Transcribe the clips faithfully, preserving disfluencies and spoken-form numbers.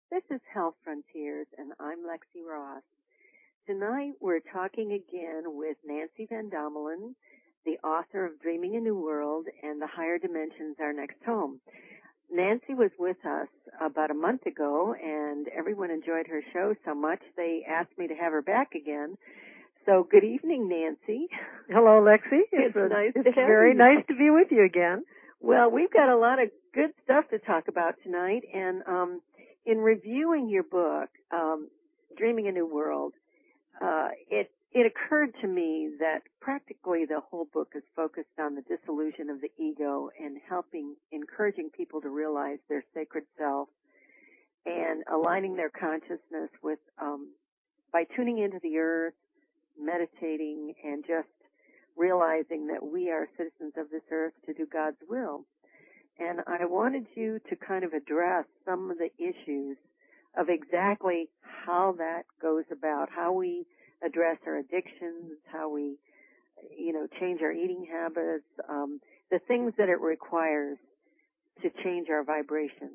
This is Health Frontiers, and I'm Lexi Ross. Tonight we're talking again with Nancy Van Dommelen, the author of Dreaming a New World and The Higher Dimensions, Our Next Home. Nancy was with us about a month ago, and everyone enjoyed her show so much they asked me to have her back again. So good evening, Nancy. Hello, Lexi. It's, It's, a, nice it's to have very you. nice to be with you again. Well, we've got a lot of good stuff to talk about tonight, and um, in reviewing your book, um, Dreaming a New World, uh, it it occurred to me that practically the whole book is focused on the disillusion of the ego and helping, encouraging people to realize their sacred self and aligning their consciousness with, um, by tuning into the earth, meditating, and just realizing that we are citizens of this earth to do God's will. And I wanted you to kind of address some of the issues of exactly how that goes about, how we address our addictions, how we, you know, change our eating habits, um, the things that it requires to change our vibration.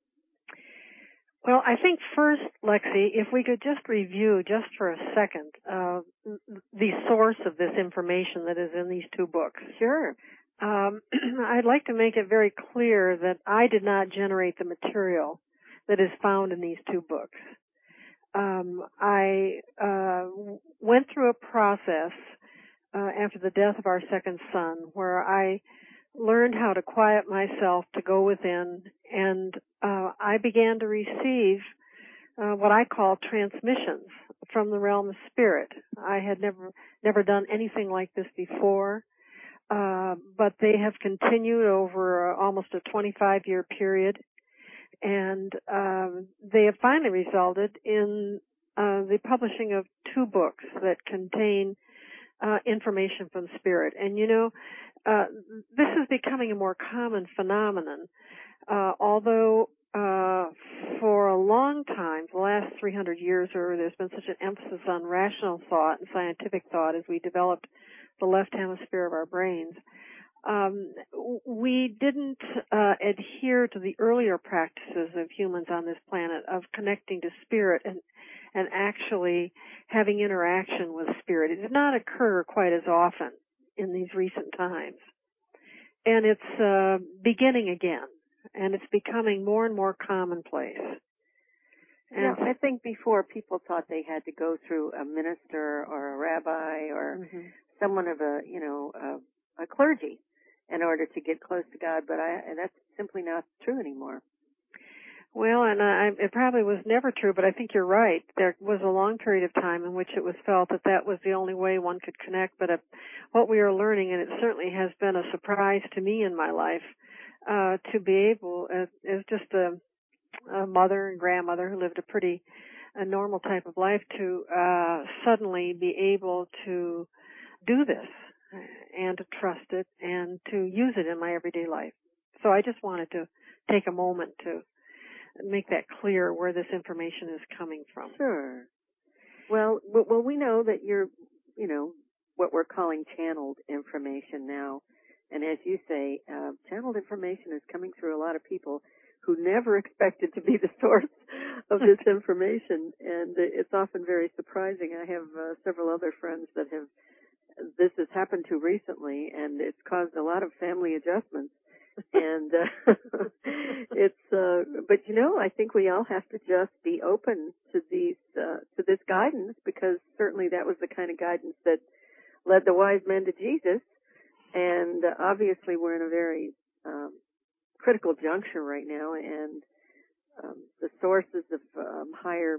Well, I think first, Lexi, if we could just review just for a second uh, the source of this information that is in these two books. Sure. Um, I'd like to make it very clear that I did not generate the material that is found in these two books. Um, I uh, went through a process uh, after the death of our second son where I learned how to quiet myself, to go within, and uh, I began to receive uh, what I call transmissions from the realm of spirit. I had never never done anything like this before, uh, but they have continued over uh, almost a twenty-five year period, and um, they have finally resulted in uh, the publishing of two books that contain uh, information from spirit. And you know, Uh, this is becoming a more common phenomenon, uh, although uh, for a long time, the last three hundred years, or there's been such an emphasis on rational thought and scientific thought as we developed the left hemisphere of our brains. Um, we didn't uh, adhere to the earlier practices of humans on this planet of connecting to spirit and and actually having interaction with spirit. It did not occur quite as often in these recent times. And it's uh, beginning again, and it's becoming more and more commonplace. And yeah, I think before people thought they had to go through a minister or a rabbi or mm-hmm. someone of a, you know, a, a clergy in order to get close to God, but I, that's simply not true anymore. Well, and I, it probably was never true, but I think you're right. There was a long period of time in which it was felt that that was the only way one could connect. But uh, what we are learning, and it certainly has been a surprise to me in my life, uh, to be able, as, as just a, a mother and grandmother who lived a pretty a normal type of life, to uh, suddenly be able to do this and to trust it and to use it in my everyday life. So I just wanted to take a moment to make that clear where this information is coming from. Sure. Well, well, we know that you're, you know, what we're calling channeled information now. And as you say, uh, channeled information is coming through a lot of people who never expected to be the source of this information. And it's often very surprising. I have uh, several other friends that have, this has happened to recently, and it's caused a lot of family adjustments. and uh, it's uh but you know, I think we all have to just be open to these uh, to this guidance, because certainly that was the kind of guidance that led the wise men to Jesus. And uh, obviously we're in a very um critical juncture right now, and um the sources of um higher,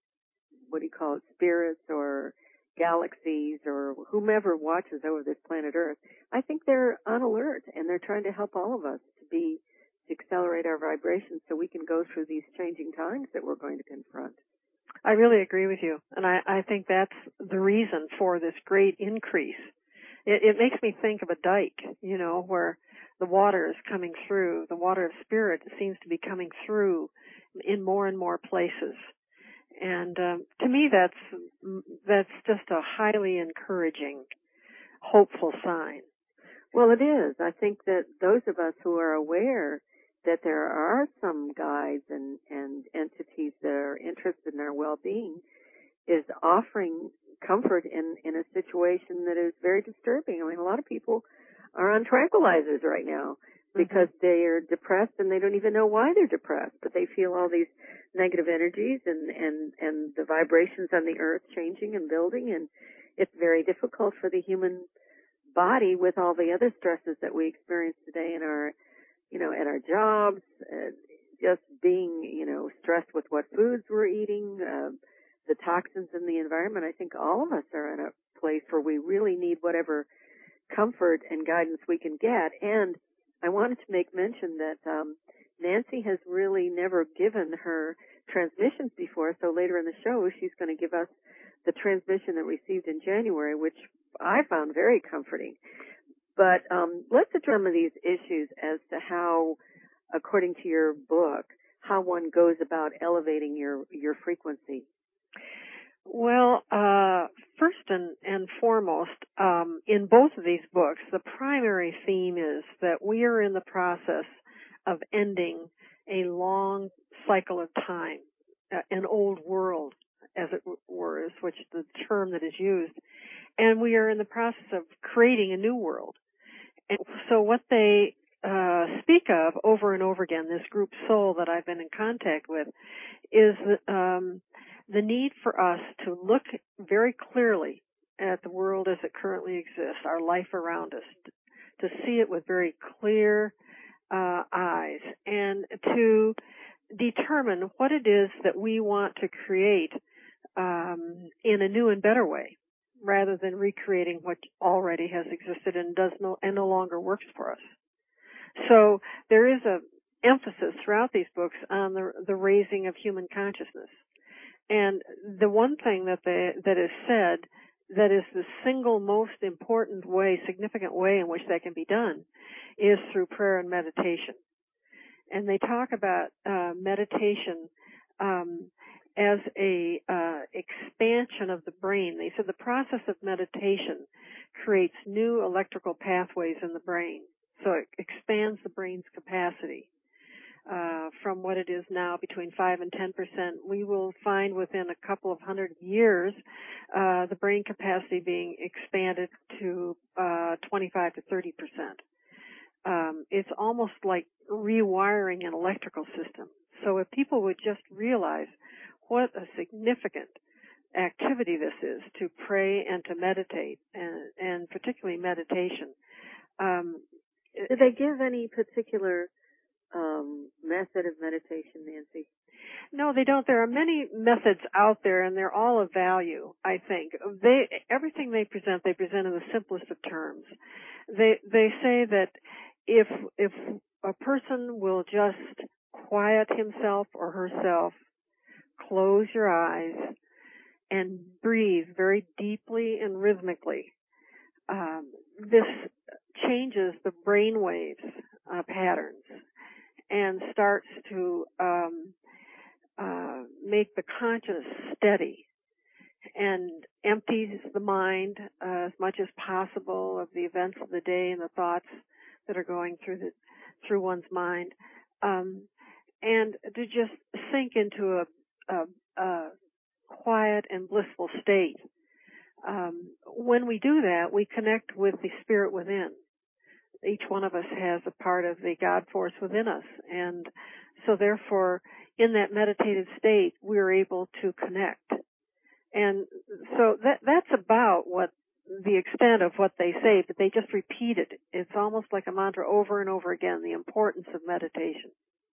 what do you call it, spirits or galaxies or whomever watches over this planet Earth, I think they're on alert, and they're trying to help all of us to be, to accelerate our vibrations so we can go through these changing times that we're going to confront. I really agree with you, and I, I think that's the reason for this great increase. It, it makes me think of a dike, you know, where the water is coming through. The water of spirit seems to be coming through in more and more places. And um, to me, that's that's just a highly encouraging, hopeful sign. Well, it is. I think that those of us who are aware that there are some guides and, and entities that are interested in our well-being is offering comfort in, in a situation that is very disturbing. I mean, a lot of people are on tranquilizers right now because mm-hmm. they are depressed and they don't even know why they're depressed, but they feel all these negative energies and, and, and the vibrations on the earth changing and building, and it's very difficult for the human body with all the other stresses that we experience today in our, you know, at our jobs, uh, just being, you know, stressed with what foods we're eating, uh, the toxins in the environment. I think all of us are in a place where we really need whatever comfort and guidance we can get. And I wanted to make mention that um, Nancy has really never given her transmissions before, so later in the show she's going to give us the transmission that we received in January, which I found very comforting. But um, let's address some of these issues as to how, according to your book, how one goes about elevating your, your frequency. Well, uh, first and, and foremost, um, in both of these books, the primary theme is that we are in the process of ending a long cycle of time, uh, an old world, as it were, is which the term that is used, and we are in the process of creating a new world. And so what they uh, speak of over and over again, this group soul that I've been in contact with, is um, the need for us to look very clearly at the world as it currently exists, our life around us, to see it with very clear uh, eyes, and to determine what it is that we want to create um, in a new and better way, rather than recreating what already has existed and does no and no longer works for us. So there is a emphasis throughout these books on the the raising of human consciousness. And the one thing that they, that is said that is the single most important way, significant way in which that can be done is through prayer and meditation. And they talk about uh, meditation um, as a uh, expansion of the brain. They said the process of meditation creates new electrical pathways in the brain. So it expands the brain's capacity. Uh, from what it is now, between five and ten percent, we will find within a couple of hundred years uh, the brain capacity being expanded to uh, twenty-five to thirty percent. Um, it's almost like rewiring an electrical system. So if people would just realize what a significant activity this is to pray and to meditate, and, and particularly meditation. Um, Do they give any particular Um, method of meditation, Nancy? No, they don't. There are many methods out there, and they're all of value, I think. They, everything they present, they present in the simplest of terms. They, they say that if, if a person will just quiet himself or herself, close your eyes, and breathe very deeply and rhythmically, um, this changes the brain waves uh, patterns and starts to um, uh, make the conscious steady and empties the mind uh, as much as possible of the events of the day and the thoughts that are going through the through one's mind, um, and to just sink into a, a, a quiet and blissful state. Um, when we do that, we connect with the spirit within. Each one of us has a part of the God force within us, and so therefore, in that meditative state, we're able to connect. And so that that's about what the extent of what they say, but they just repeat it. It's almost like a mantra over and over again, the importance of meditation.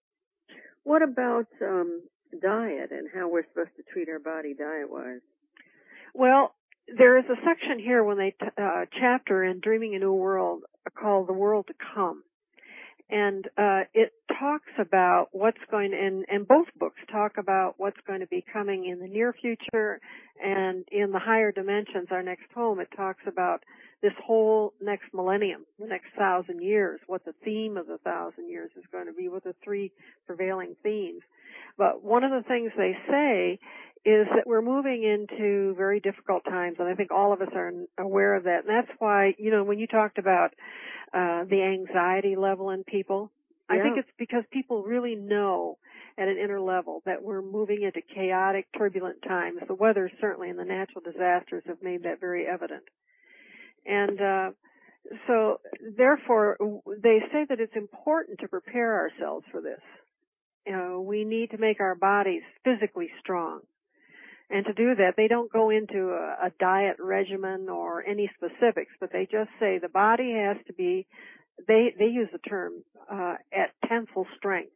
What about um, diet and how we're supposed to treat our body diet-wise? Well, there is a section here when they t- uh, chapter in Dreaming a New World called The World to Come. And uh, it talks about what's going to, and, and both books talk about what's going to be coming in the near future, and in the higher dimensions, our next home, it talks about this whole next millennium, the next thousand years, what the theme of the thousand years is going to be, what the three prevailing themes. But one of the things they say is that we're moving into very difficult times, and I think all of us are aware of that. And that's why, you know, when you talked about uh, the anxiety level in people, I Yeah. think it's because people really know at an inner level that we're moving into chaotic, turbulent times. The weather certainly and the natural disasters have made that very evident. And uh, so, therefore, they say that it's important to prepare ourselves for this. You know, we need to make our bodies physically strong. And to do that, they don't go into a, a diet regimen or any specifics, but they just say the body has to be, they, they use the term, uh, at tensile strength.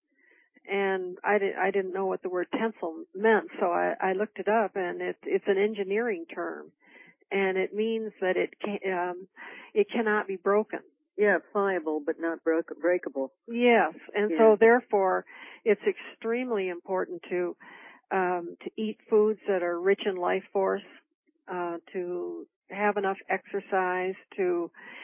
And I, did, I didn't know what the word tensile meant, so I, I looked it up, and it, it's an engineering term. And it means that it can, um, it cannot be broken. Yeah, pliable but not broke, breakable. Yes, and yeah. so therefore, it's extremely important to um, to eat foods that are rich in life force, uh, to have enough exercise, to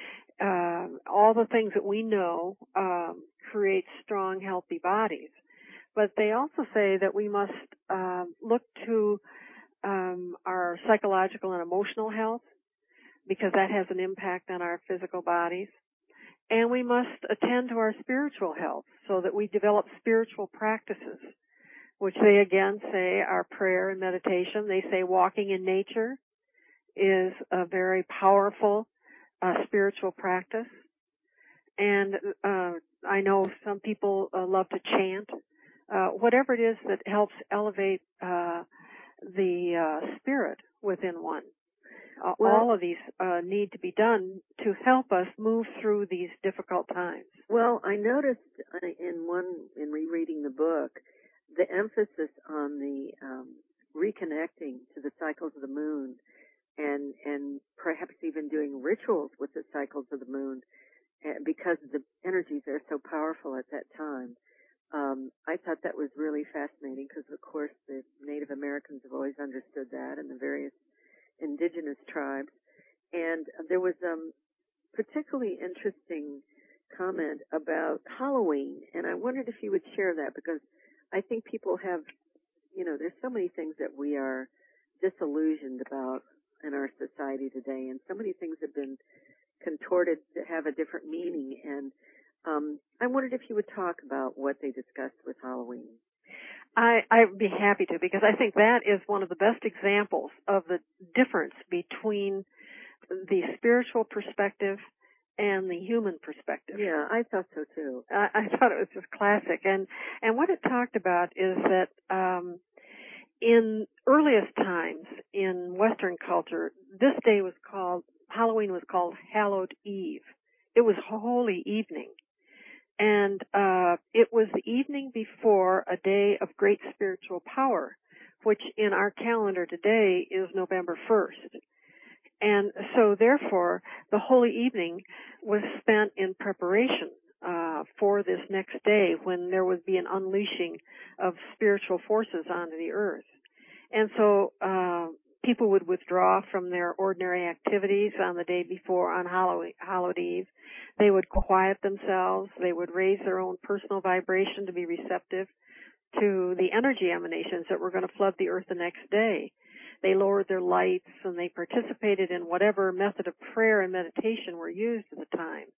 uh, all the things that we know um, create strong, healthy bodies. But they also say that we must uh, look to um, our psychological and emotional health, because that has an impact on our physical bodies. And we must attend to our spiritual health so that we develop spiritual practices, which they again say are prayer and meditation. They say walking in nature is a very powerful uh, spiritual practice. And uh, I know some people uh, love to chant. Uh, whatever it is that helps elevate uh, the uh, spirit within one. Uh, well, all of these uh, need to be done to help us move through these difficult times. Well, I noticed in one, in rereading the book, the emphasis on the um, reconnecting to the cycles of the moon, and and perhaps even doing rituals with the cycles of the moon, because the energies are so powerful at that time. Um, I thought that was really fascinating, because of course the Native Americans have always understood that, and the various indigenous tribes. And there was a um, particularly interesting comment about Halloween, and I wondered if you would share that, because I think people have, you know, there's so many things that we are disillusioned about in our society today, and so many things have been contorted to have a different meaning, and um, I wondered if you would talk about what they discussed with Halloween. I, I'd be happy to, because I think that is one of the best examples of the difference between the spiritual perspective and the human perspective. Yeah, I thought so too. I, I thought it was just classic. And, and what it talked about is that um, in earliest times in Western culture, this day was called, Halloween was called Hallowed Eve. It was holy evening. And uh, it was the evening before a day of great spiritual power, which in our calendar today is November first. And so, therefore, the holy evening was spent in preparation uh, for this next day, when there would be an unleashing of spiritual forces onto the earth. And so uh, people would withdraw from their ordinary activities on the day before, on Halloween, Hallowed Eve. They would quiet themselves. They would raise their own personal vibration to be receptive to the energy emanations that were going to flood the earth the next day. They lowered their lights, and they participated in whatever method of prayer and meditation were used at the time.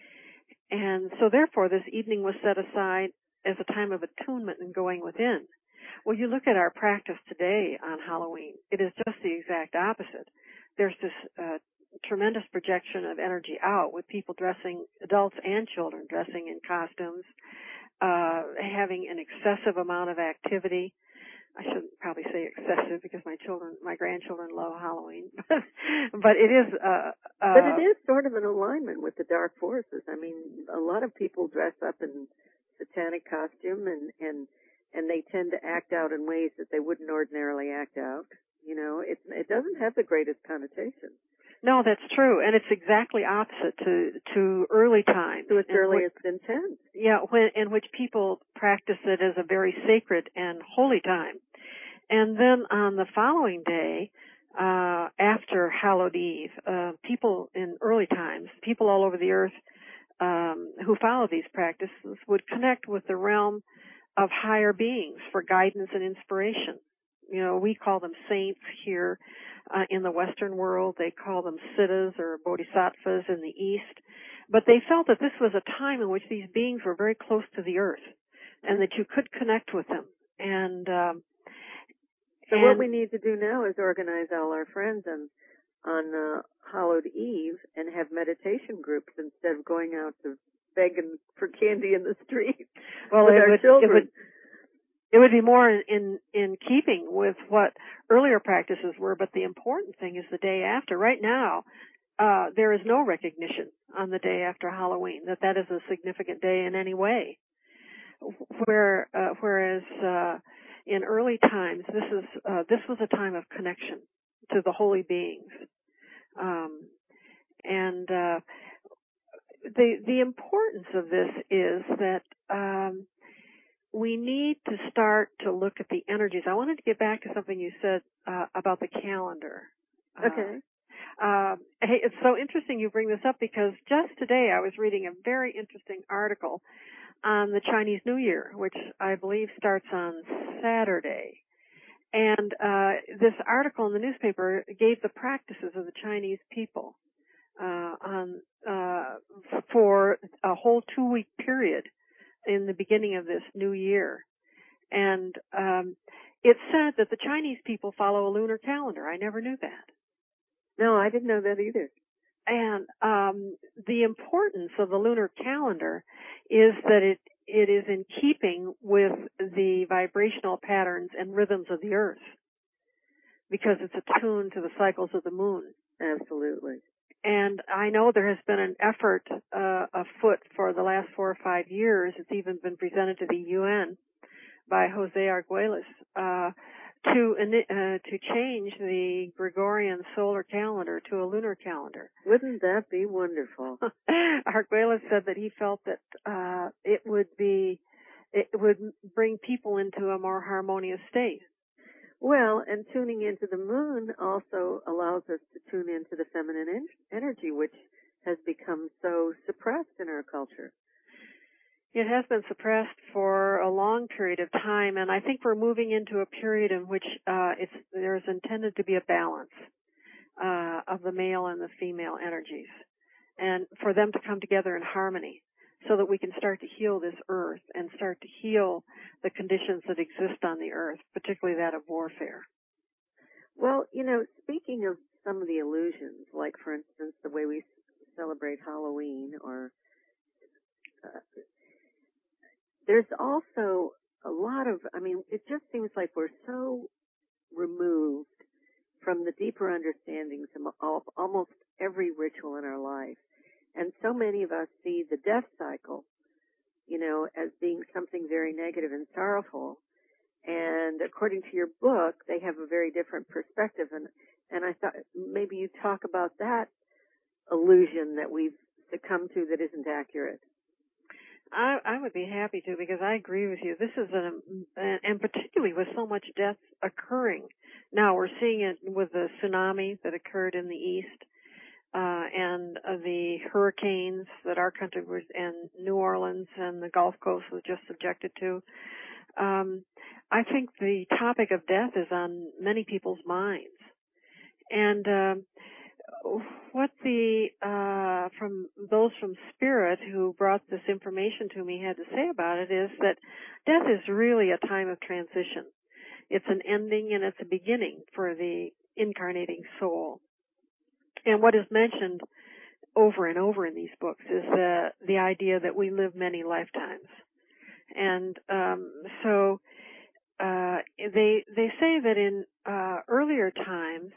And so, therefore, this evening was set aside as a time of attunement and going within. Well, you look at our practice today on Halloween, it is just the exact opposite. There's this uh, tremendous projection of energy out, with people dressing, adults and children dressing in costumes, uh, having an excessive amount of activity. I shouldn't probably say excessive, because my children, my grandchildren love Halloween, but it is. Uh, uh, but it is sort of an alignment with the dark forces. I mean, a lot of people dress up in satanic costume, and and and they tend to act out in ways that they wouldn't ordinarily act out. You know, it it doesn't have the greatest connotation. No, that's true, and it's exactly opposite to to early times. To its earliest intent. Yeah, when in which people practice it as a very sacred and holy time. And then on the following day, uh, after Hallowed Eve, uh, people in early times, people all over the earth um, who follow these practices would connect with the realm of higher beings for guidance and inspiration. You know, we call them saints here uh, in the Western world. They call them siddhas or bodhisattvas in the East. but they felt that this was a time in which these beings were very close to the earth, and that you could connect with them. And um, so and what we need to do now is organize all our friends and on uh, Hallowed Eve and have meditation groups instead of going out to begging for candy in the street well, with it our would, children. It would, it would be more in, in in keeping with what earlier practices were, but the important thing is the day after. Right now, uh, there is no recognition on the day after Halloween that that is a significant day in any way. Where uh, whereas uh, in early times, this is uh, this was a time of connection to the holy beings, um, and uh, the the importance of this is that um, we need to start to look at the energies. I wanted to get back to something you said uh, about the calendar. Okay. Uh, uh, hey, it's so interesting you bring this up because just today I was reading a very interesting article on the Chinese New Year, which I believe starts on Saturday. And uh, this article in the newspaper gave the practices of the Chinese people uh, on uh, for a whole two-week period in the beginning of this new year. And um, it said that the Chinese people follow a lunar calendar. I never knew that. No, I didn't know that either. And um, the importance of the lunar calendar is that it it is in keeping with the vibrational patterns and rhythms of the earth because it's attuned to the cycles of the moon. Absolutely. And I know there has been an effort uh, afoot for the last four or five years. It's even been presented to the U N by Jose Arguelles uh, to uh, to change the Gregorian solar calendar to a lunar calendar. Wouldn't that be wonderful? Arguelles said that he felt that uh, it would be it would bring people into a more harmonious state. Well, and tuning into the moon also allows us to tune into the feminine en- energy, which has become so suppressed in our culture. It has been suppressed for a long period of time, and I think we're moving into a period in which uh, it's, there's intended to be a balance uh, of the male and the female energies, and for them to come together in harmony so that we can start to heal this earth and start to heal the conditions that exist on the earth, particularly that of warfare. Well, you know, speaking of some of the illusions, like, for instance, the way we celebrate Halloween or uh, there's also a lot of, I mean, it just seems like we're so removed from the deeper understandings of almost every ritual in our life. And so many of us see the death cycle, you know, as being something very negative and sorrowful. And according to your book, they have a very different perspective. And, and I thought maybe you talk about that illusion that we've succumbed to that isn't accurate. I, I would be happy to, because I agree with you. This is an, and particularly with so much death occurring. Now we're seeing it with the tsunami that occurred in the east, uh, and uh, the hurricanes that our country was, and New Orleans and the Gulf Coast was just subjected to. Um, I think the topic of death is on many people's minds. And, um, what the uh from those from Spirit who brought this information to me had to say about it is that death is really a time of transition. It's an ending and it's a beginning for the incarnating soul. And what is mentioned over and over in these books is the the idea that we live many lifetimes. And um so uh they they say that in uh earlier times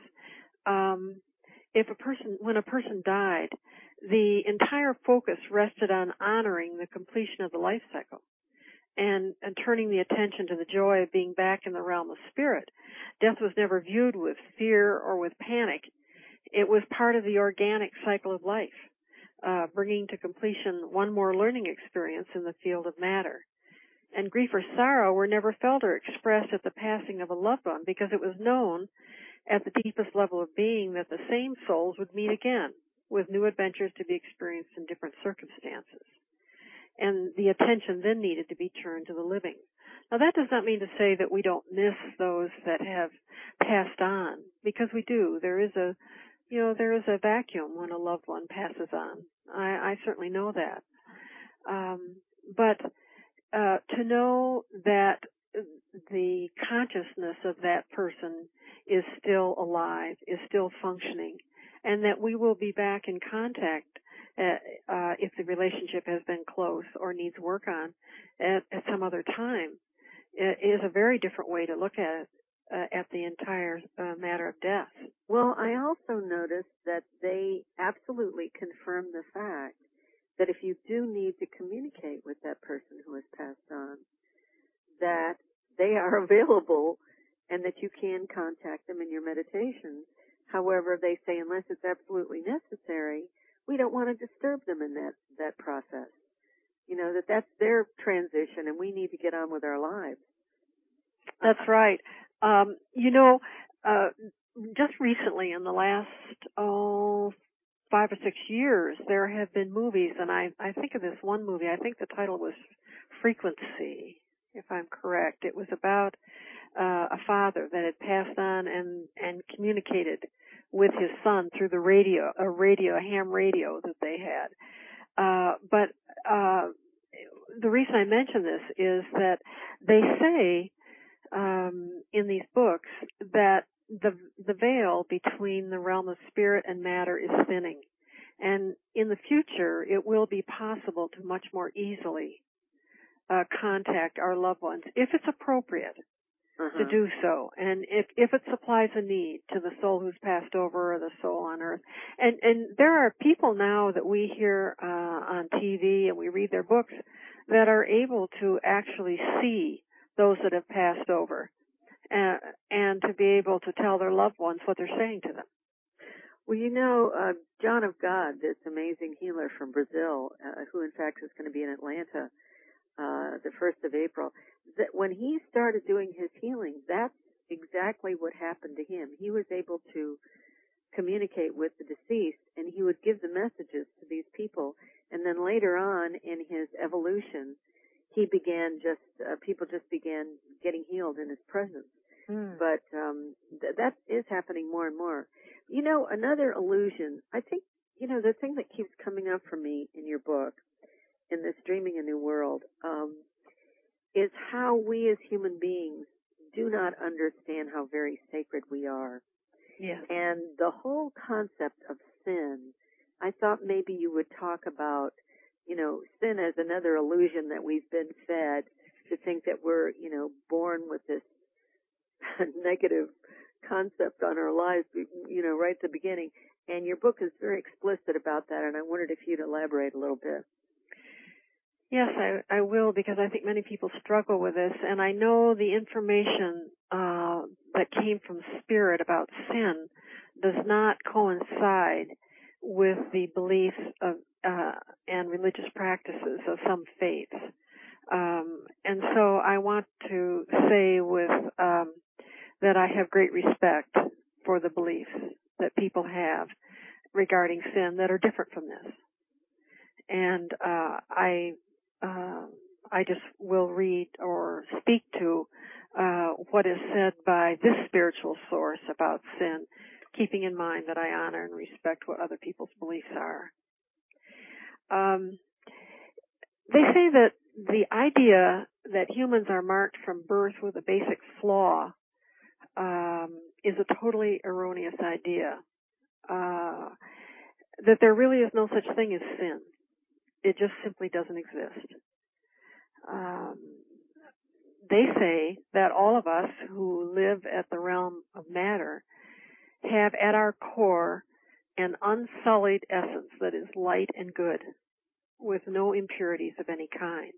um If a person, when a person died, the entire focus rested on honoring the completion of the life cycle and, and turning the attention to the joy of being back in the realm of spirit. Death was never viewed with fear or with panic. It was part of the organic cycle of life, uh, bringing to completion one more learning experience in the field of matter. And grief or sorrow were never felt or expressed at the passing of a loved one because it was known at the deepest level of being that the same souls would meet again with new adventures to be experienced in different circumstances. And the attention then needed to be turned to the living. Now that does not mean to say that we don't miss those that have passed on, because we do. There is a you know, there is a vacuum when a loved one passes on. I, I certainly know that. Um, but uh, to know that the consciousness of that person is still alive, is still functioning, and that we will be back in contact uh, uh, if the relationship has been close or needs work on at, at some other time is a very different way to look at it, uh, at the entire uh, matter of death. Well, I also noticed that they absolutely confirm the fact that if you do need to communicate with that person who has passed on, that they are available and that you can contact them in your meditations. However, they say unless it's absolutely necessary, we don't want to disturb them in that, that process. You know, that that's their transition and we need to get on with our lives. That's right. Um, you know, uh, just recently in the last, oh, five or six years, there have been movies, and I, I think of this one movie, I think the title was Frequency, if I'm correct. It was about uh, a father that had passed on and, and communicated with his son through the radio, a radio, a ham radio that they had. Uh, but uh, the reason I mention this is that they say um, in these books that the the veil between the realm of spirit and matter is thinning, and in the future it will be possible to much more easily uh, contact our loved ones if it's appropriate. Uh-huh. To do so, and if if it supplies a need to the soul who's passed over or the soul on earth, and and there are people now that we hear uh, on T V and we read their books that are able to actually see those that have passed over, and, and to be able to tell their loved ones what they're saying to them. Well, you know, uh, John of God, this amazing healer from Brazil, uh, who in fact is going to be in Atlanta uh, the first of April, that when he started doing his healing, that's exactly what happened to him. He was able to communicate with the deceased, and he would give the messages to these people. And then later on in his evolution, he began just, uh, people just began getting healed in his presence. Mm. But um, th- that is happening more and more. You know, another illusion, I think, you know, the thing that keeps coming up for me in your book, in this Dreaming a New World, um, is how we as human beings do not understand how very sacred we are. Yes. And the whole concept of sin, I thought maybe you would talk about, you know, sin as another illusion that we've been fed to think that we're, you know, born with this negative concept on our lives, you know, right at the beginning. And your book is very explicit about that, and I wondered if you'd elaborate a little bit. Yes, I, I will, because I think many people struggle with this, and I know the information uh, that came from Spirit about sin does not coincide with the beliefs of uh, and religious practices of some faiths. Um, and so I want to say with um, that I have great respect for the beliefs that people have regarding sin that are different from this. And uh, I uh, I just will read or speak to uh, what is said by this spiritual source about sin, keeping in mind that I honor and respect what other people's beliefs are. Um, they say that the idea that humans are marked from birth with a basic flaw um, is a totally erroneous idea. Uh, that there really is no such thing as sin. It just simply doesn't exist. Um, they say that all of us who live at the realm of matter have at our core an unsullied essence that is light and good, with no impurities of any kind.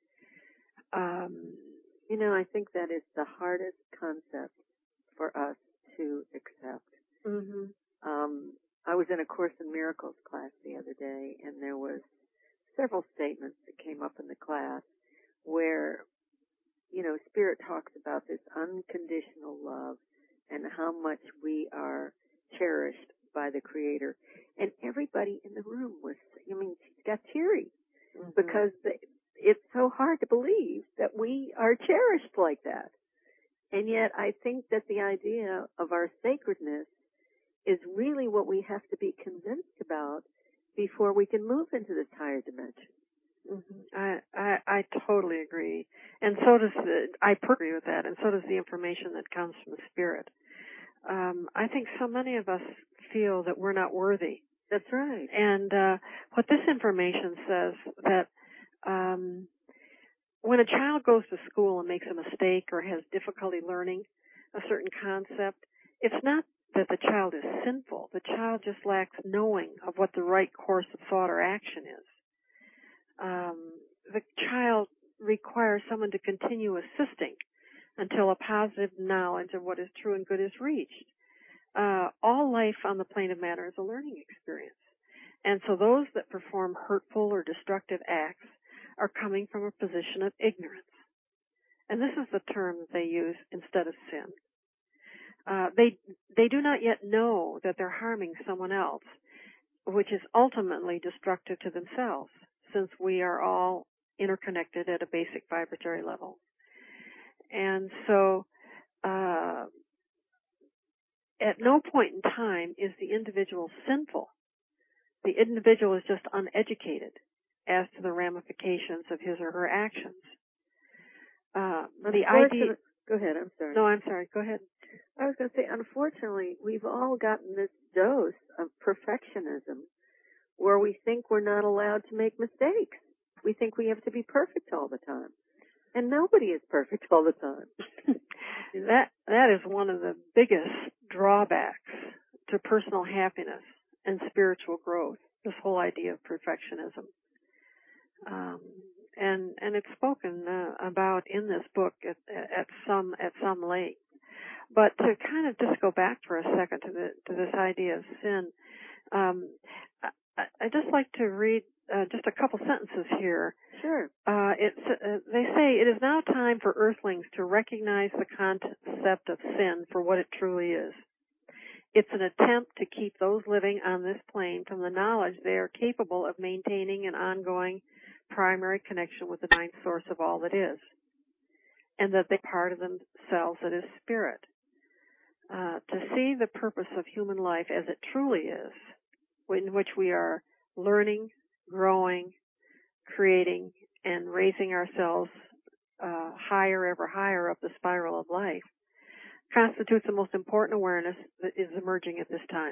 Um, you know, I think that is the hardest concept for us to accept. Mm-hmm. Um, I was in a Course in Miracles class the other day, and there was several statements that came up in the class where, you know, Spirit talks about this unconditional love and how much we are cherished by the Creator. And everybody in the room was, I mean, got teary mm-hmm. because they, it's so hard to believe that we are cherished like that. And yet I think that the idea of our sacredness is really what we have to be convinced about before we can move into this higher dimension. Mm-hmm. I, I I totally agree, and so does the, I agree with that, and so does the information that comes from the Spirit. Um, I think so many of us feel that we're not worthy. That's right. And uh, what this information says that um, when a child goes to school and makes a mistake or has difficulty learning a certain concept, it's not that the child is sinful. The child just lacks knowing of what the right course of thought or action is. Um, the child requires someone to continue assisting until a positive knowledge of what is true and good is reached. Uh, all life on the plane of matter is a learning experience. And so those that perform hurtful or destructive acts are coming from a position of ignorance. And this is the term that they use instead of sin. Uh, they, they do not yet know that they're harming someone else, which is ultimately destructive to themselves, since we are all interconnected at a basic vibratory level. And so, uh, at no point in time is the individual sinful. The individual is just uneducated as to the ramifications of his or her actions. Uh, the idea. Go ahead. I'm sorry. No, I'm sorry. Go ahead. I was going to say, unfortunately, we've all gotten this dose of perfectionism where we think we're not allowed to make mistakes. We think we have to be perfect all the time. And nobody is perfect all the time. that that is one of the biggest drawbacks to personal happiness and spiritual growth, this whole idea of perfectionism. Um, and and it's spoken uh, about in this book at, at some at some length. But to kind of just go back for a second to the to this idea of sin, um, I, I just like to read uh, just a couple sentences here. Sure. Uh, it's, uh, they say, it is now time for earthlings to recognize the concept of sin for what it truly is. It's an attempt to keep those living on this plane from the knowledge they are capable of maintaining an ongoing primary connection with the divine source of all that is, and that they're part of themselves that is spirit. Uh, to see the purpose of human life as it truly is, in which we are learning, growing, creating, and raising ourselves uh, higher, ever higher up the spiral of life, constitutes the most important awareness that is emerging at this time.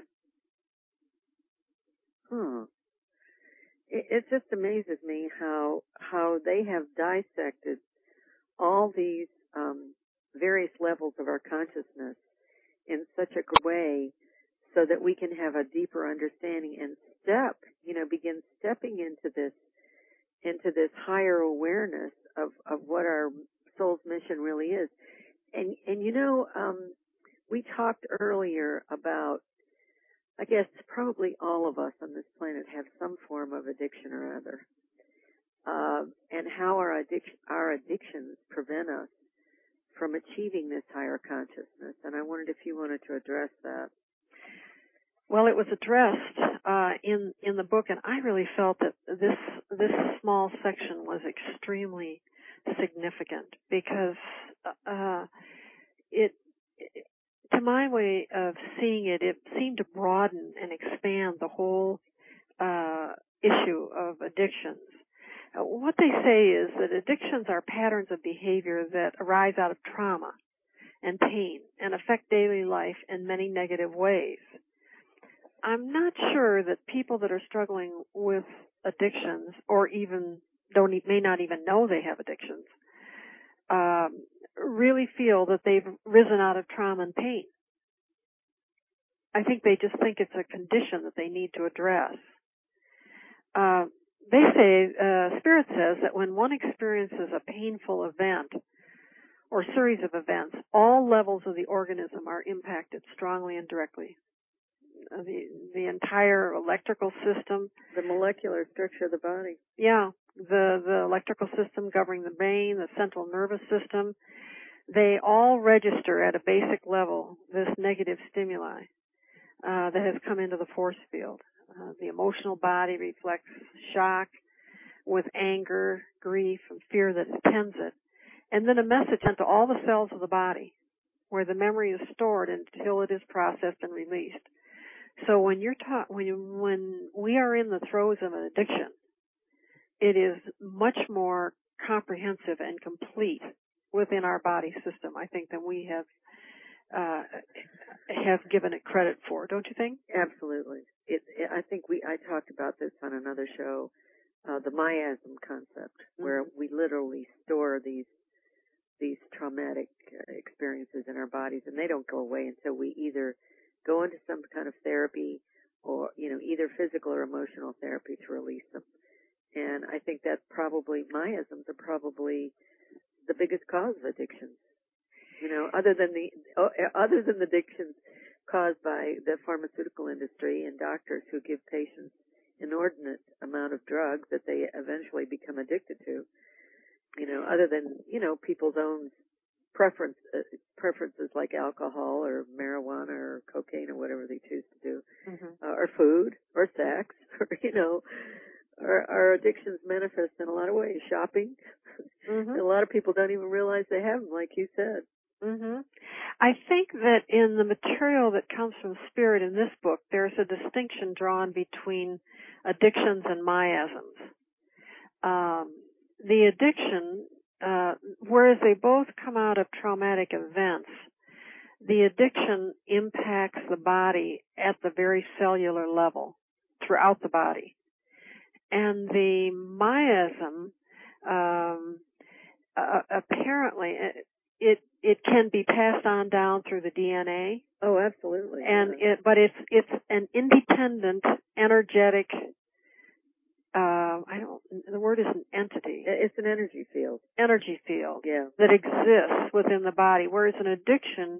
Hmm. It, it just amazes me how how they have dissected all these um, various levels of our consciousness in such a good way so that we can have a deeper understanding and step, you know, begin stepping into this into this higher awareness of, of what our soul's mission really is. And, and you know, um, we talked earlier about, I guess probably all of us on this planet have some form of addiction or other, uh, and how our, addic- our addictions prevent us from achieving this higher consciousness. And I wondered if you wanted to address that. Well, it was addressed uh, in in the book, and I really felt that this this small section was extremely significant because uh, it, it, to my way of seeing it, it seemed to broaden and expand the whole uh, issue of addictions. Uh, what they say is that addictions are patterns of behavior that arise out of trauma and pain and affect daily life in many negative ways. I'm not sure that people that are struggling with addictions, or even don't may not even know they have addictions, um, really feel that they've risen out of trauma and pain. I think they just think it's a condition that they need to address. Uh, they say, uh, Spirit says that when one experiences a painful event or series of events, all levels of the organism are impacted strongly and directly. The the entire electrical system, the molecular structure of the body. Yeah, the the electrical system governing the brain, the central nervous system, they all register at a basic level this negative stimuli uh, that has come into the force field. Uh, the emotional body reflects shock with anger, grief, and fear that attends it, and then a message sent to all the cells of the body, where the memory is stored until it is processed and released. So when you're ta- when you, when we are in the throes of an addiction, it is much more comprehensive and complete within our body system, I think, than we have uh, have given it credit for. Don't you think? Absolutely. It, it, I think we I talked about this on another show, uh, the miasm concept, mm-hmm. where we literally store these these traumatic experiences in our bodies, and they don't go away until we either go into some kind of therapy or, you know, either physical or emotional therapy to release them. And I think that probably miasms are probably the biggest cause of addictions. You know, other than the other than the addictions caused by the pharmaceutical industry and doctors who give patients inordinate amount of drugs that they eventually become addicted to. You know, other than, you know, people's own preference uh, preferences like alcohol or marijuana or cocaine or whatever they choose to do, mm-hmm. uh, or food or sex, or, you know, our, our addictions manifest in a lot of ways. Shopping. Mm-hmm. And a lot of people don't even realize they have them, like you said. Mm-hmm. I think that in the material that comes from Spirit in this book, there's a distinction drawn between addictions and miasms. Um, the addiction, uh, whereas they both come out of traumatic events, the addiction impacts the body at the very cellular level throughout the body. And the miasm, um, uh, apparently, it it can be passed on down through the D N A. Oh, absolutely. And yeah. it, but it's it's an independent, energetic. Uh, I don't. The word is an entity. It's an energy field. Energy field. Yeah. That exists within the body, whereas an addiction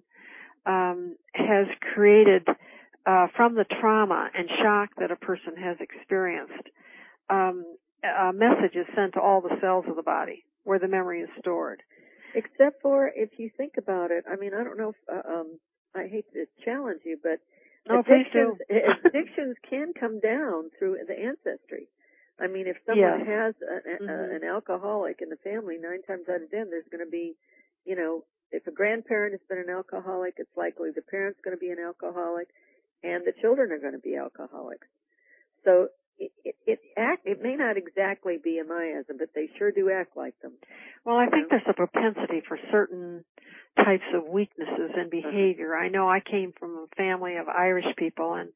um, has created uh, from the trauma and shock that a person has experienced. Um, a message is sent to all the cells of the body where the memory is stored. Except for, if you think about it, I mean, I don't know if, uh, um, I hate to challenge you, but no, addictions, addictions can come down through the ancestry. I mean, if someone yes. has a, a, mm-hmm. an alcoholic in the family, nine times out of ten, there's going to be, you know, if a grandparent has been an alcoholic, it's likely the parent's going to be an alcoholic, and the children are going to be alcoholics. So it, it, it act, it may not exactly be a miasm, but they sure do act like them. Well, I think there's a propensity for certain types of weaknesses in behavior. Uh-huh. I know I came from a family of Irish people, and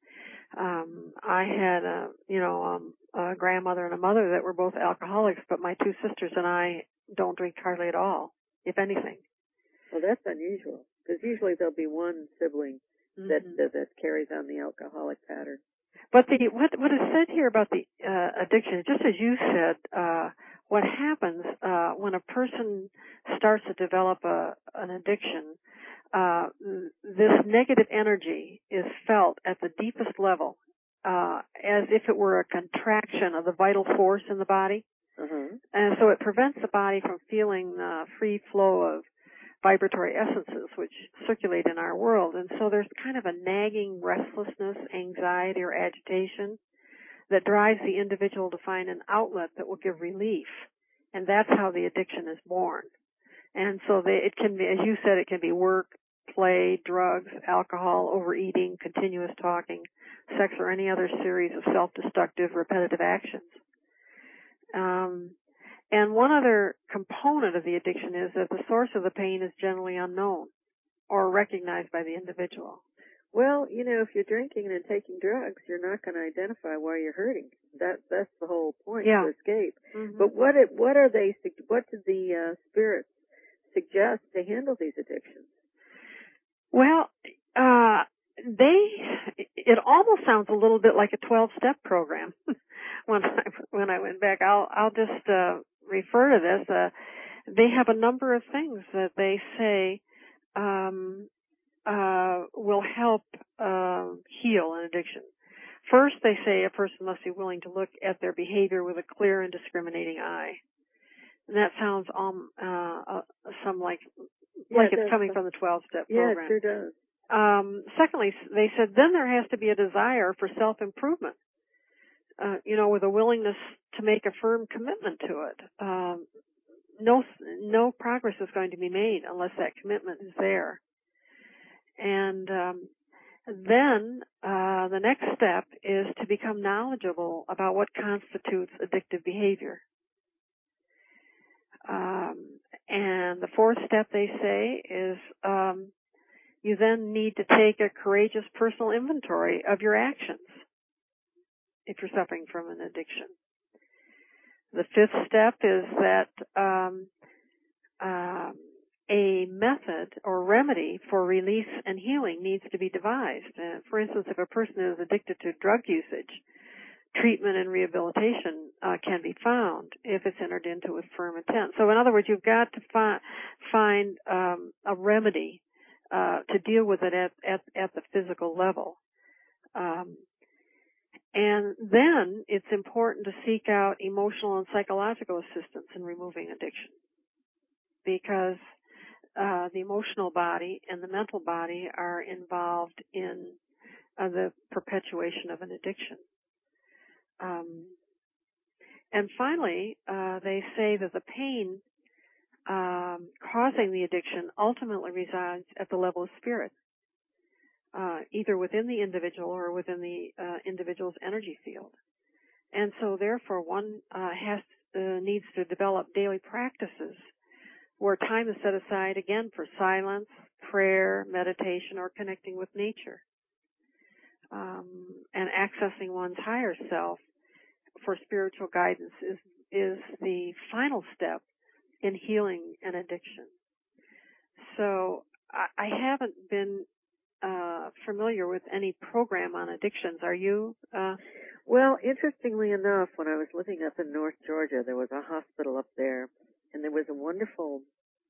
um I had a, you know, um, a grandmother and a mother that were both alcoholics, but my two sisters and I don't drink hardly at all, if anything. Well, that's unusual, because usually there'll be one sibling mm-hmm. that, that that carries on the alcoholic pattern. But the what what is said here about the uh, addiction, just as you said, uh, what happens uh, when a person starts to develop a an addiction, uh, this negative energy is felt at the deepest level, uh, as if it were a contraction of the vital force in the body, uh-huh. and so it prevents the body from feeling uh, free flow of vibratory essences which circulate in our world. And so there's kind of a nagging restlessness, anxiety, or agitation that drives the individual to find an outlet that will give relief. And that's how the addiction is born. And so they, it can be, as you said, it can be work, play, drugs, alcohol, overeating, continuous talking, sex, or any other series of self-destructive, repetitive actions. Um, And one other component of the addiction is that the source of the pain is generally unknown or recognized by the individual. Well, you know, if you're drinking and taking drugs, you're not going to identify why you're hurting. That that's the whole point, yeah. to escape. Mm-hmm. But what it, what are they? What did the uh, spirits suggest to handle these addictions? Well, uh, they. It almost sounds a little bit like a twelve-step program. when I when I went back, I'll I'll just uh, refer to this. Uh, they have a number of things that they say um, uh, will help uh, heal an addiction. First, they say a person must be willing to look at their behavior with a clear and discriminating eye. And that sounds um uh, uh some like yeah, like it's coming from the twelve-step yeah, program. Yeah, it sure does. Um, secondly, they said then there has to be a desire for self-improvement. Uh, you know, with a willingness to make a firm commitment to it. Um, no, no progress is going to be made unless that commitment is there. And um, Then uh, the next step is to become knowledgeable about what constitutes addictive behavior. Um, and the fourth step, they say, is um, you then need to take a courageous personal inventory of your actions if you're suffering from an addiction. The fifth step is that um, um, a method or remedy for release and healing needs to be devised. Uh, for instance, if a person is addicted to drug usage, treatment and rehabilitation uh, can be found if it's entered into with firm intent. So in other words, you've got to fi- find um, a remedy uh, to deal with it at, at, at the physical level. Um, and then it's important to seek out emotional and psychological assistance in removing addiction, because uh, the emotional body and the mental body are involved in uh, the perpetuation of an addiction. Um, and finally, uh, they say that the pain um, causing the addiction ultimately resides at the level of spirit, uh, either within the individual or within the uh, individual's energy field. And so, therefore, one uh, has uh, needs to develop daily practices where time is set aside again for silence, prayer, meditation, or connecting with nature, um, and accessing one's higher self for spiritual guidance is is the final step in healing an addiction. So I, I haven't been uh, familiar with any program on addictions. Are you? Uh, well, interestingly enough, when I was living up in North Georgia, there was a hospital up there, and there was a wonderful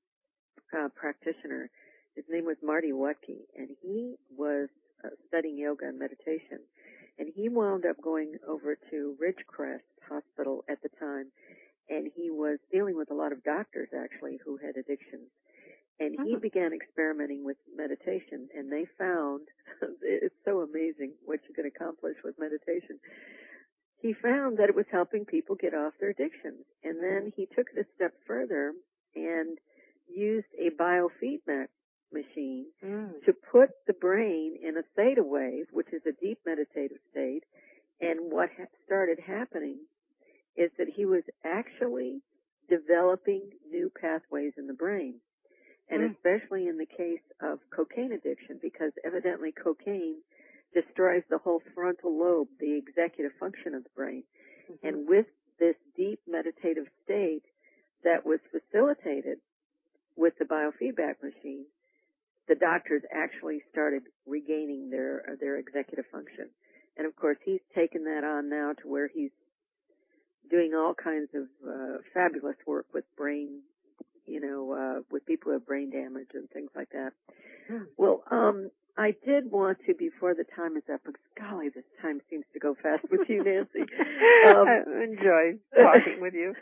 uh, practitioner. His name was Marty Wutke, and he was uh, studying yoga and meditation. And he wound up going over to Ridgecrest Hospital at the time, and he was dealing with a lot of doctors, actually, who had addictions. And he mm-hmm. began experimenting with meditation, and they found, it's so amazing what you can accomplish with meditation. He found that it was helping people get off their addictions. And then he took it a step further and used a biofeedback machine mm. to put the brain in a theta wave, which is a deep meditative state. And what ha- started happening is that he was actually developing new pathways in the brain. And mm. especially in the case of cocaine addiction, because evidently cocaine destroys the whole frontal lobe, the executive function of the brain. Mm-hmm. And with this deep meditative state that was facilitated with the biofeedback machine, the doctors actually started regaining their uh, their executive function. And of course, he's taken that on now to where he's doing all kinds of uh, fabulous work with brain, you know, uh, with people who have brain damage and things like that. Hmm. Well, um, I did want to, before the time is up, because golly, this time seems to go fast with you, Nancy. Um, I enjoy talking with you.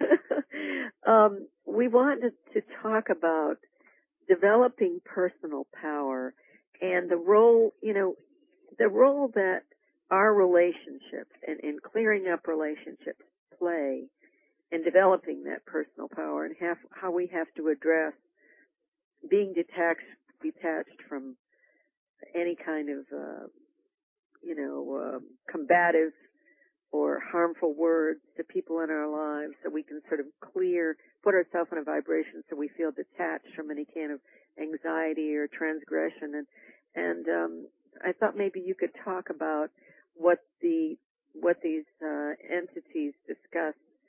um, we wanted to talk about developing personal power and the role, you know, the role that our relationships and in clearing up relationships play in developing that personal power, and have, how we have to address being detached, detached from any kind of, uh, you know, uh, combative or harmful words to people in our lives, so we can sort of clear, put ourselves in a vibration so we feel detached from any kind of anxiety or transgression. And and um, I thought maybe you could talk about what the what these uh, entities discuss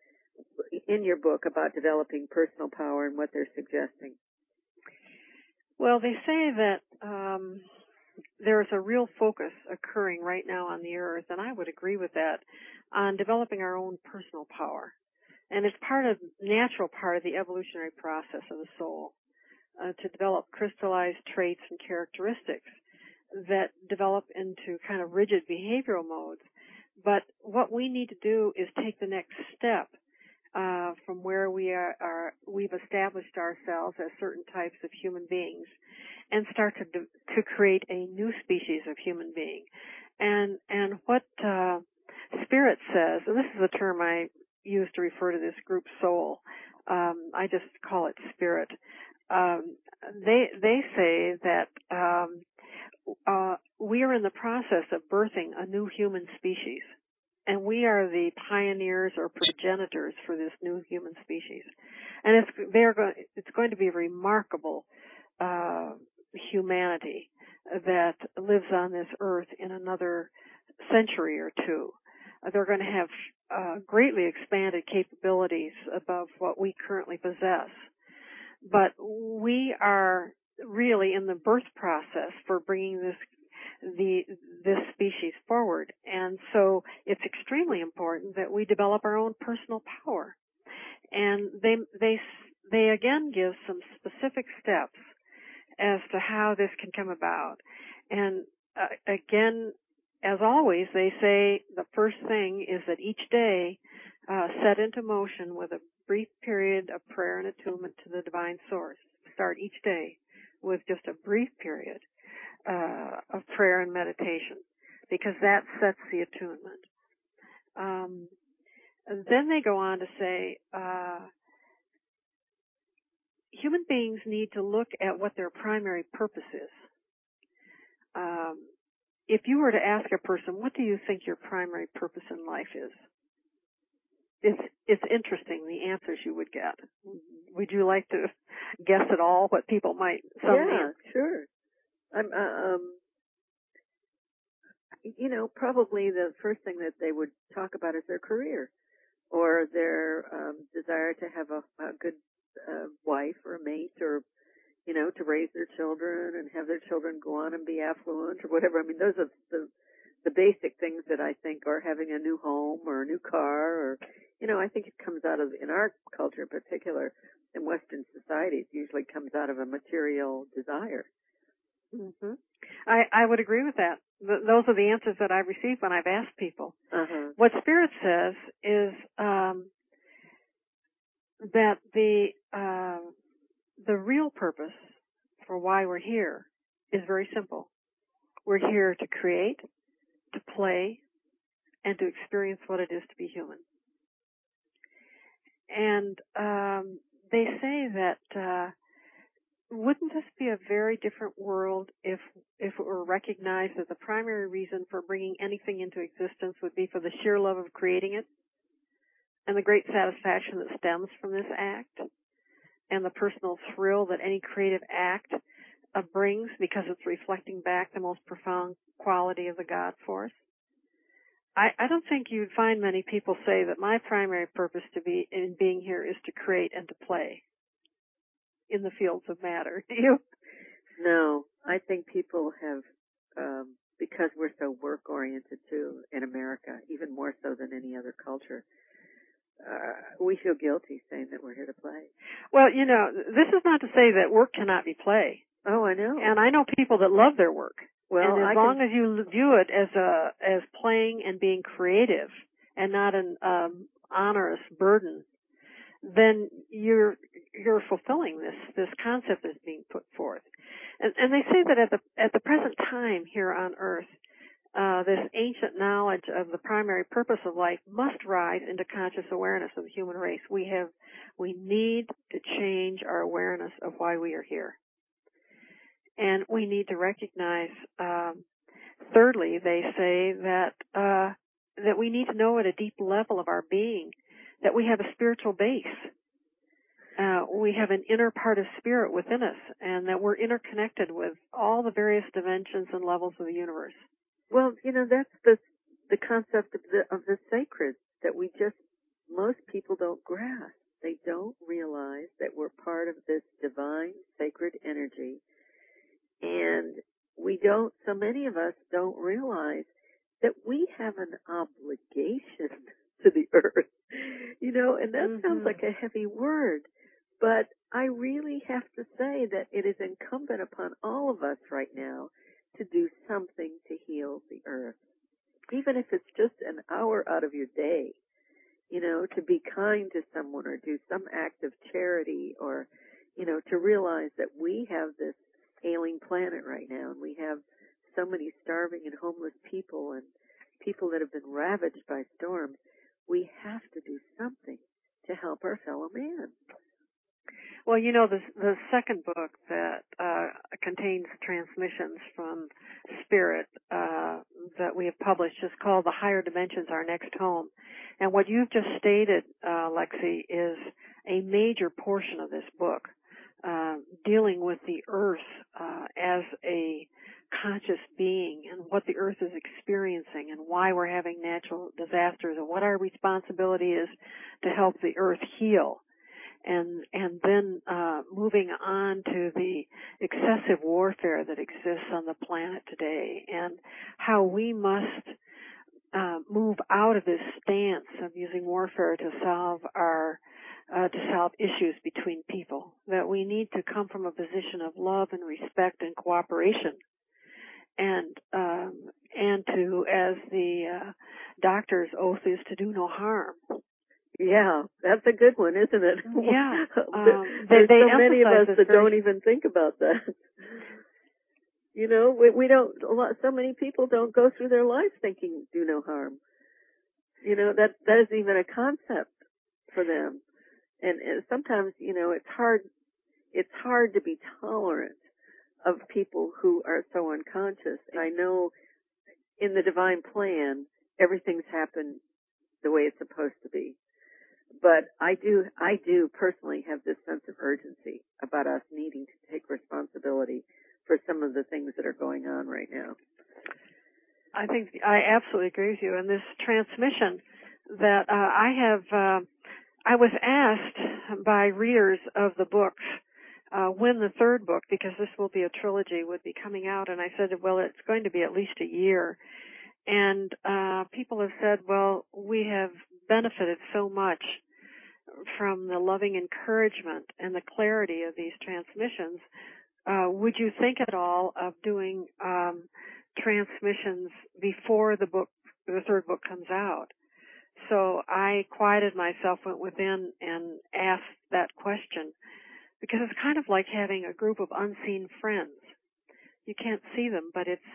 in your book about developing personal power and what they're suggesting. Well, they say that um, there is a real focus occurring right now on the earth, and I would agree with that, on developing our own personal power. And it's part of, natural part of the evolutionary process of the soul, uh, to develop crystallized traits and characteristics that develop into kind of rigid behavioral modes. But what we need to do is take the next step uh, from where we are, are, we've established ourselves as certain types of human beings, and start to to create a new species of human being. And and what uh, Spirit says, and this is a term I use to refer to this group soul. Um, I just call it Spirit. Um, they they say that um, uh, we are in the process of birthing a new human species. And we are the pioneers or progenitors for this new human species. And it's, they're going, it's going to be a remarkable uh, humanity that lives on this earth in another century or two. Uh, they're going to have uh, greatly expanded capabilities above what we currently possess. But we are really in the birth process for bringing this the this species forward, and so it's extremely important that we develop our own personal power. And they they they again give some specific steps as to how this can come about. And uh, again, as always, they say the first thing is that each day uh, set into motion with a brief period of prayer and attunement to the divine source. Start each day with just a brief period uh, of prayer and meditation, because that sets the attunement. Um, and then they go on to say, uh, human beings need to look at what their primary purpose is. Um, if you were to ask a person, what do you think your primary purpose in life is? It's it's interesting the answers you would get. Would you like to guess at all what people might? Some yeah, answer? Sure. I'm, uh, um, you know, probably the first thing that they would talk about is their career, or their um, desire to have a, a good uh, wife or a mate, or you know, to raise their children and have their children go on and be affluent or whatever. I mean, those are the the basic things that I think are having a new home or a new car, or you know, I think it comes out of, in our culture in particular, in Western society, it usually comes out of a material desire. Mm-hmm. I, I would agree with that. Th- those are the answers that I've received when I've asked people. Uh-huh. What Spirit says is um, that the uh, the real purpose for why we're here is very simple. We're here to create, to play, and to experience what it is to be human. And um, they say that uh, wouldn't this be a very different world if if it were recognized that the primary reason for bringing anything into existence would be for the sheer love of creating it and the great satisfaction that stems from this act and the personal thrill that any creative act uh, brings because it's reflecting back the most profound quality of the God force? I, I don't think you'd find many people say that my primary purpose to be in being here is to create and to play in the fields of matter. Do you? No, I think people have, um, because we're so work-oriented too in America, even more so than any other culture, uh, we feel guilty saying that we're here to play. Well, you know, this is not to say that work cannot be play. Oh, I know. And I know people that love their work. Well, and as I long can... as you view it as a as playing and being creative and not an um, onerous burden, then you're you're fulfilling this this concept that's being put forth. And, and they say that at the at the present time here on Earth, uh, this ancient knowledge of the primary purpose of life must rise into conscious awareness of the human race. We have we need to change our awareness of why we are here. And we need to recognize, um, thirdly, they say that uh, that we need to know at a deep level of our being that we have a spiritual base. Uh, we have an inner part of spirit within us, and that we're interconnected with all the various dimensions and levels of the universe. Well, you know, that's the the concept of the of the sacred that we just, most people don't grasp. They don't realize that we're part of this divine sacred energy. And we don't, so many of us don't realize that we have an obligation to the earth, you know, and that mm-hmm. sounds like a heavy word, but I really have to say that it is incumbent upon all of us right now to do something to heal the earth, even if it's just an hour out of your day, you know, to be kind to someone or do some act of charity, or, you know, to realize that we have this ailing planet right now, and we have so many starving and homeless people and people that have been ravaged by storms. We have to do something to help our fellow man. Well, you know, the the second book that uh, contains transmissions from spirit uh, that we have published is called The Higher Dimensions, Our Next Home. And what you've just stated, uh, Lexi, is a major portion of this book, uh, dealing with the earth uh, as a conscious being and what the earth is experiencing and why we're having natural disasters and what our responsibility is to help the earth heal. And and then uh, moving on to the excessive warfare that exists on the planet today, and how we must uh, move out of this stance of using warfare to solve our uh, to solve issues between people. That we need to come from a position of love and respect and cooperation, and um, and to, as the uh, doctor's oath is, to do no harm. Yeah, that's a good one, isn't it? Yeah. Um, There's they, they so many of us that very... don't even think about that. You know, we, we don't, a lot, so many people don't go through their life thinking do no harm. You know, that, that is even a concept for them. And, and sometimes, you know, it's hard, it's hard to be tolerant of people who are so unconscious. And I know in the divine plan, everything's happened the way it's supposed to be. But I do, I do personally have this sense of urgency about us needing to take responsibility for some of the things that are going on right now. I think I absolutely agree with you. And this transmission that uh, I have, uh, I was asked by readers of the books uh, when the third book, because this will be a trilogy, would be coming out. And I said, well, it's going to be at least a year. And uh, people have said, well, we have benefited so much from the loving encouragement and the clarity of these transmissions. Uh, would you think at all of doing um, transmissions before the book, the third book comes out? So I quieted myself, went within, and asked that question, because it's kind of like having a group of unseen friends. You can't see them, but it's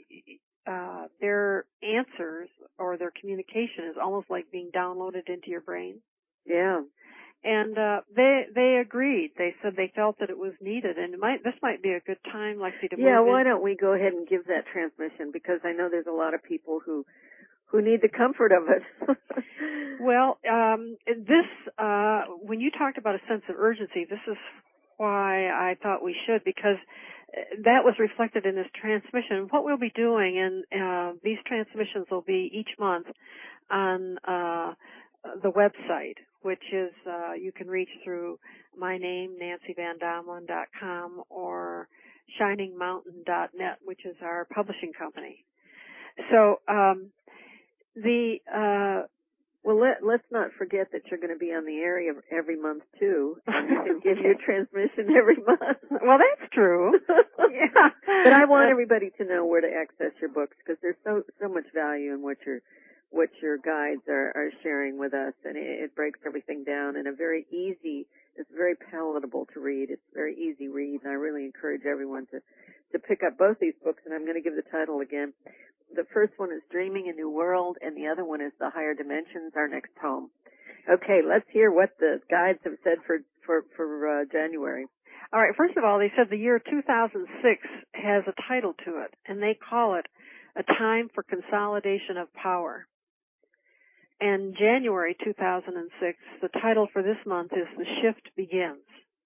uh, their answers or their communication is almost like being downloaded into your brain. Yeah. And uh, they they agreed. They said they felt that it was needed, and it might this might be a good time, Lexi, to yeah. move Why in. don't we go ahead and give that transmission, because I know there's a lot of people who who need the comfort of it. Well, um, this uh, when you talked about a sense of urgency, this is why I thought we should, because that was reflected in this transmission. What we'll be doing, and uh, these transmissions will be each month on uh, the website, which is uh, you can reach through my name, Nancy Van Domelen dot com, or Shining Mountain dot net, which is our publishing company. So um, the uh, well, let, let's not forget that you're going to be on the air every month too, and you can give your transmission every month. Well, that's true. Yeah, but I want everybody to know where to access your books, because there's so so much value in what your what your guides are, are sharing with us, and it, it breaks everything down in a very easy. It's very palatable to read. It's a very easy read, and I really encourage everyone to to pick up both these books. And I'm going to give the title again. The first one is Dreaming a New World, and the other one is The Higher Dimensions, Our Next Home. Okay, let's hear what the guides have said for for for uh, January. All right. First of all, they said the year two thousand six has a title to it, and they call it A Time for Consolidation of Power. And January two thousand six, the title for this month is The Shift Begins.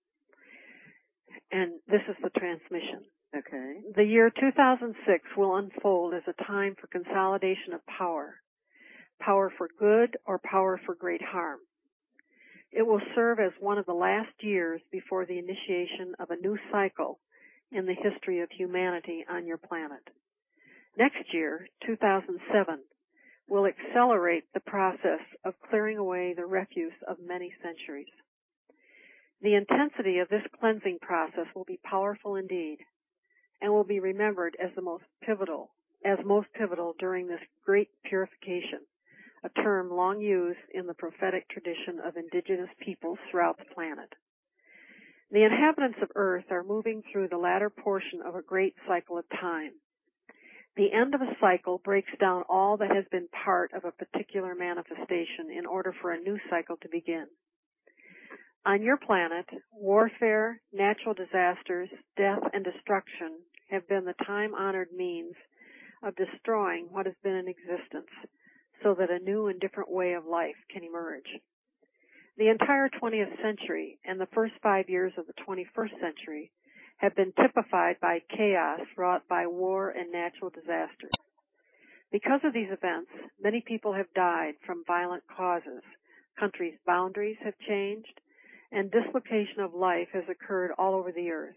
And this is the transmission. Okay. The year two thousand six will unfold as a time for consolidation of power. Power for good or power for great harm. It will serve as one of the last years before the initiation of a new cycle in the history of humanity on your planet. Next year, two thousand seven, will accelerate the process of clearing away the refuse of many centuries. The intensity of this cleansing process will be powerful indeed, and will be remembered as the most pivotal, as most pivotal during this great purification, a term long used in the prophetic tradition of indigenous peoples throughout the planet. The inhabitants of Earth are moving through the latter portion of a great cycle of time. The end of a cycle breaks down all that has been part of a particular manifestation in order for a new cycle to begin. On your planet, warfare, natural disasters, death, and destruction have been the time-honored means of destroying what has been in existence so that a new and different way of life can emerge. The entire twentieth century and the first five years of the twenty-first century have been typified by chaos wrought by war and natural disasters. Because of these events, many people have died from violent causes, countries' boundaries have changed, and dislocation of life has occurred all over the earth.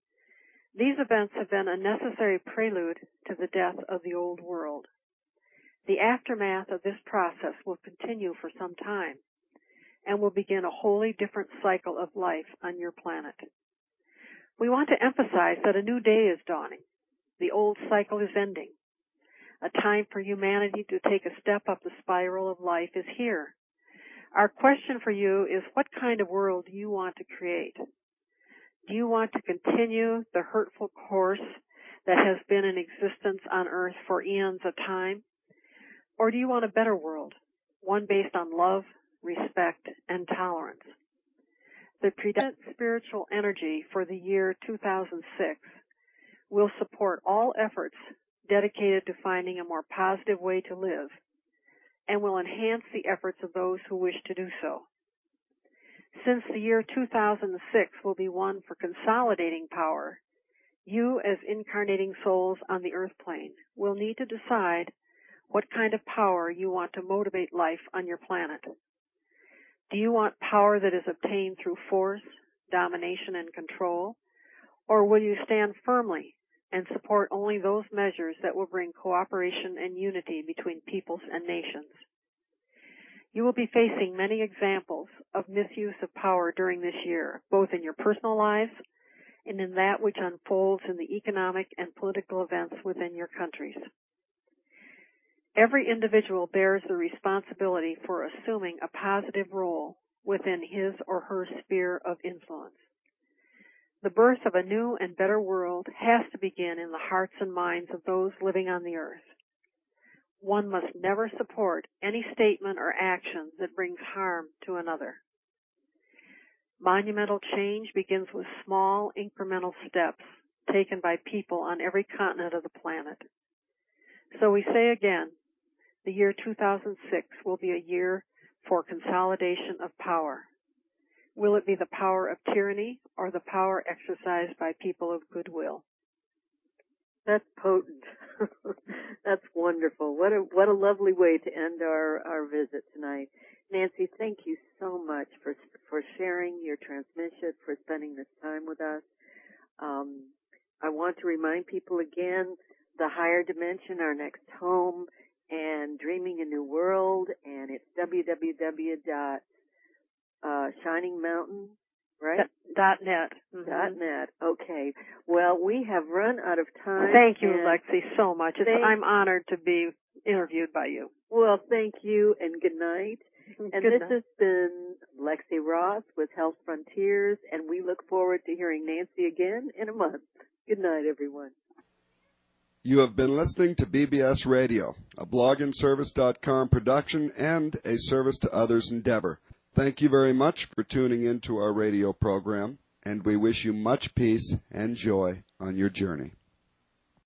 These events have been a necessary prelude to the death of the old world. The aftermath of this process will continue for some time and will begin a wholly different cycle of life on your planet. We want to emphasize that a new day is dawning. The old cycle is ending. A time for humanity to take a step up the spiral of life is here. Our question for you is, what kind of world do you want to create? Do you want to continue the hurtful course that has been in existence on earth for eons of time? Or do you want a better world, one based on love, respect, and tolerance? The predominant spiritual energy for the year two thousand six will support all efforts dedicated to finding a more positive way to live, and will enhance the efforts of those who wish to do so. Since the year two thousand six will be one for consolidating power, you as incarnating souls on the earth plane will need to decide what kind of power you want to motivate life on your planet. Do you want power that is obtained through force, domination, and control? Or will you stand firmly and support only those measures that will bring cooperation and unity between peoples and nations? You will be facing many examples of misuse of power during this year, both in your personal lives and in that which unfolds in the economic and political events within your countries. Every individual bears the responsibility for assuming a positive role within his or her sphere of influence. The birth of a new and better world has to begin in the hearts and minds of those living on the earth. One must never support any statement or action that brings harm to another. Monumental change begins with small, incremental steps taken by people on every continent of the planet. So we say again, the year two thousand six will be a year for consolidation of power. Will it be the power of tyranny or the power exercised by people of goodwill? That's potent. That's wonderful. What a what a lovely way to end our, our visit tonight. Nancy, thank you so much for for sharing your transmission, for spending this time with us. Um, I want to remind people again, the Higher Dimension, our next home, and Dreaming a New World, and it's w w w dot shining mountain, right? Dot net. Mm-hmm. Dot net. Okay. Well, we have run out of time. Thank you, Lexi, so much. It's, I'm honored to be interviewed by you. Well, thank you, and good night. And good this night. has been Lexi Ross with Health Frontiers, and we look forward to hearing Nancy again in a month. Good night, everyone. You have been listening to B B S Radio, a blog and service dot com production and a service to others endeavor. Thank you very much for tuning in to our radio program, and we wish you much peace and joy on your journey.